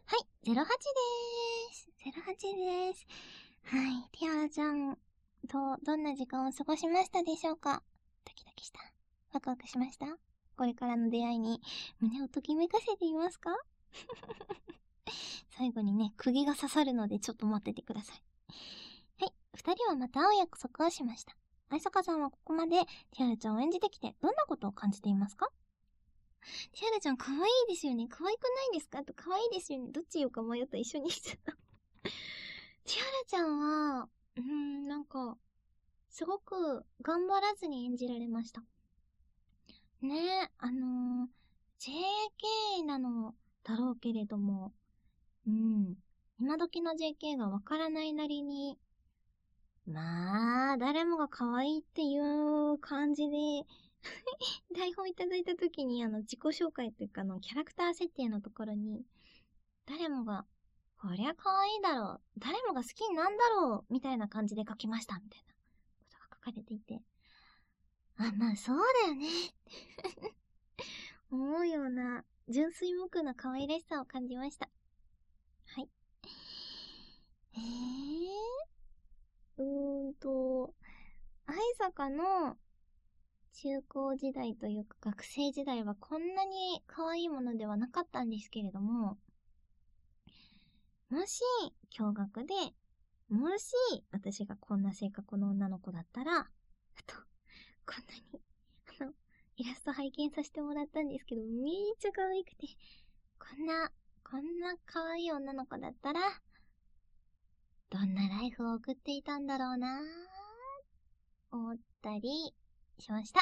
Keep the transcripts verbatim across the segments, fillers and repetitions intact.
はい、ゼロはちでーす。ゼロはちでーす。はい、ティアラちゃんとどんな時間を過ごしましたでしょうか？ドキドキした。ワクワクしました？これからの出会いに胸をときめかせていますか？最後にね、釘が刺さるのでちょっと待っててください。はい、二人はまた会う約束をしました。愛坂さんはここまでティアラちゃんを演じてきてどんなことを感じていますか？ティアラちゃん可愛いですよね。可愛くないですか？と可愛いですよね。どっち言うか迷った。一緒にしちゃった。ティアラちゃんは、うーん、なんか、すごく頑張らずに演じられました。ねえ、あのー、ジェーケー なのだろうけれども、うん、今時の ジェーケー がわからないなりに、まあ、誰もが可愛いっていう感じで、台本いただいた時にあの自己紹介というかあのキャラクター設定のところに、誰もが、こりゃ可愛いだろう、誰もが好きになんだろう、みたいな感じで書きました、みたいなことが書かれていて、あ、まあそうだよね。思うような、純粋無垢な可愛らしさを感じました。はい。えー、うーんと、愛坂の中高時代というか学生時代はこんなに可愛いものではなかったんですけれども、もし、驚愕で、もし、私がこんな性格の女の子だったら、あと、こんなに、あの、イラスト拝見させてもらったんですけど、めっちゃ可愛くて、こんな、こんな可愛い女の子だったら、どんなライフを送っていたんだろうなぁ、思ったりしました。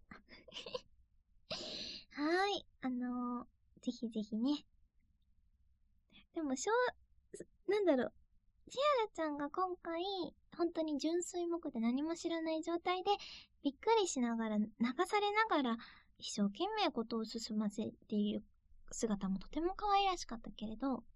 はーい、あのー、ぜひぜひね。でも、しょう、なんだろう。ティアラちゃんが今回、本当に純粋無垢で何も知らない状態で、びっくりしながら、流されながら、一生懸命ことを進ませている姿もとても可愛らしかったけれど、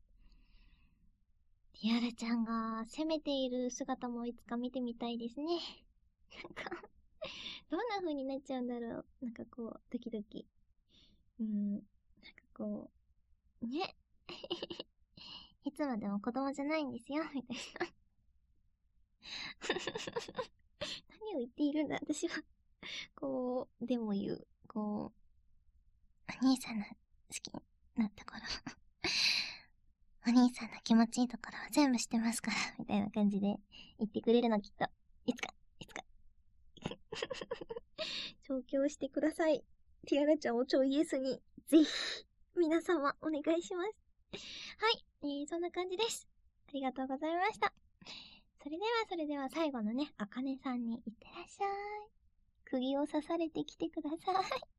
ティアラちゃんが攻めている姿もいつか見てみたいですね。なんか、どんな風になっちゃうんだろう。なんかこう、ドキドキ。うん、なんかこう、ね。いつまでも子供じゃないんですよ、みたいな。何を言っているんだ、私は。こう、でも言う。こう、お兄さんの好きなところ。お兄さんの気持ちいいところは全部知ってますから、みたいな感じで言ってくれるのきっと。いつか、いつか。調教してください。ティアラちゃんをちょイエスに、ぜひ、皆様、お願いします。はい、えー、そんな感じです。ありがとうございました。それではそれでは最後のね、あかねさんにいってらっしゃい。釘を刺されてきてください。